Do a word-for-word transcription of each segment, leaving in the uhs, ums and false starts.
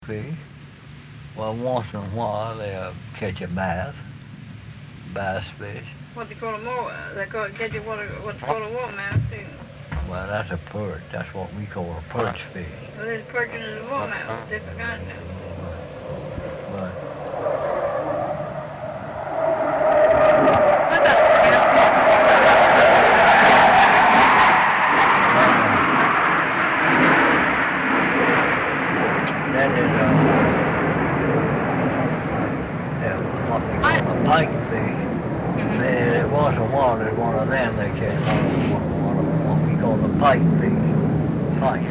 Fish. Well, once in a while they'll catch a bass, bass fish. What they call a more, they call it, catch a what, what they call a watermouse too. Well, that's a perch. That's what we call a perch fish. Well, there's a perch and there's a watermouse, different kinds of. But then there's a, yeah, what they call a pike fish. Mm-hmm. There was a while there's one of them they catch, what, what, what we call the pike fish. Pike.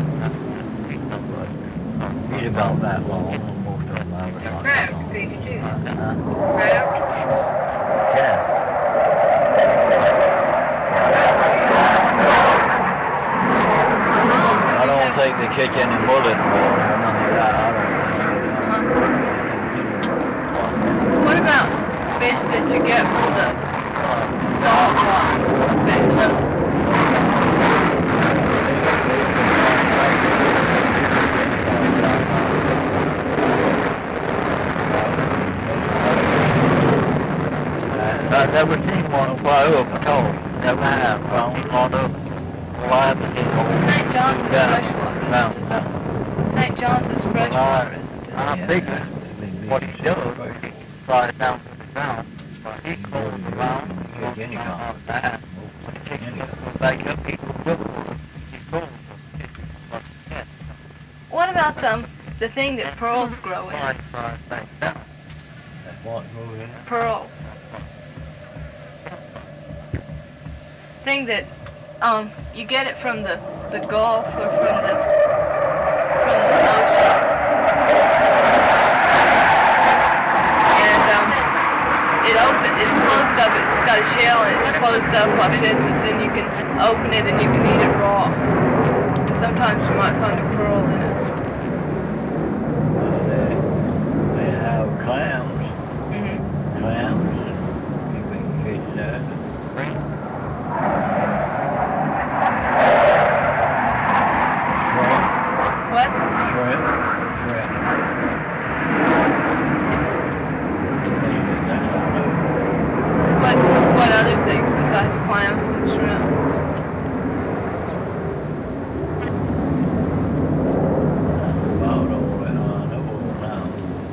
But he's about that long, and most of them have it like that Crab long. fish too. Uh, Crab. yeah. I don't think they catch any bullet or nothing like that. I don't think. What about fish that you get from the salt water fish? I've never seen one fly up at all. Never have. Found one up alive and hit home. Saint John's is Down. freshwater. Down, isn't down. it? Saint John's is freshwater, isn't it? I Yeah, think that's been what big. he does, he flies down to the ground, but he goes around, Catch any on kind. that. When he takes it back up, he goes up, he goes up. What about um, the thing that pearls grow in? Flies, flies back down. That's what goes in. Pearls. Thing that um, you get it from the, the Gulf or from the from the ocean. And um, it open it's closed up, it's got a shell and it's closed up like this, but then you can open it and you can eat it raw. Sometimes you might find a pearl in it. Uh, they, they have clams. Mm-hmm. Clams. You can catch that. Shrimp. What? Shrimp. Shrimp. Things like that, I know. What what other things besides clams and shrimp? That's about all that I know of now.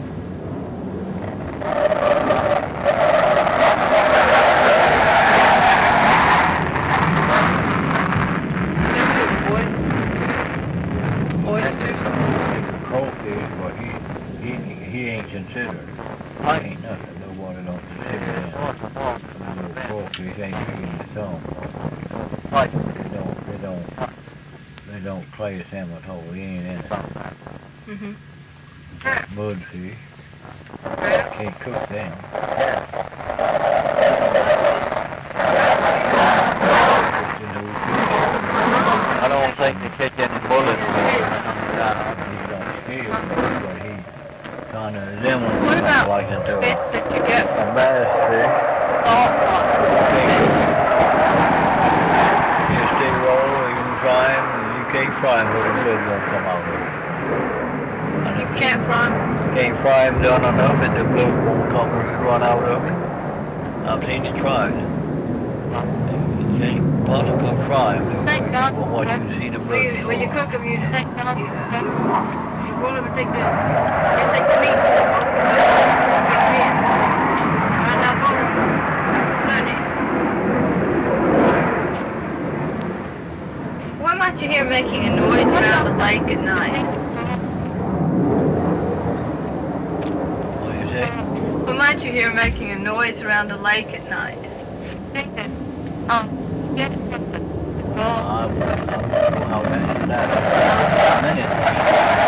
Oysters. Crawfish, but he, he, he ain't considered. I ain't nothing. Nobody don't consider him. No crawfish ain't big in the thumb. Like, They don't, they don't, they don't clay salmon hole. He ain't in it. Mm-hmm. Mudfish. Can't cook them. I don't think they catch any bullets. He got scales, but he kind of resembles What about like into fish a, that you get a from bass fish. salt water? You stay roll, you can fry him, you can't fry him, but the blood won't come out of it. And You if can't fry 'em. Can't fry him done enough and the blood won't come run out of it. I've seen it tried. It ain't possible to fry him, Thank God. but what you see the When blood you, when you flow. cook them, you, you, you boil them and take the, you take the meat, put it in. Right now, boil them. Blood in. Why might you hear making a noise around the lake at night? What do you say? Why might you hear making a noise around the lake at night? I, I don't know how to answer that. Many things.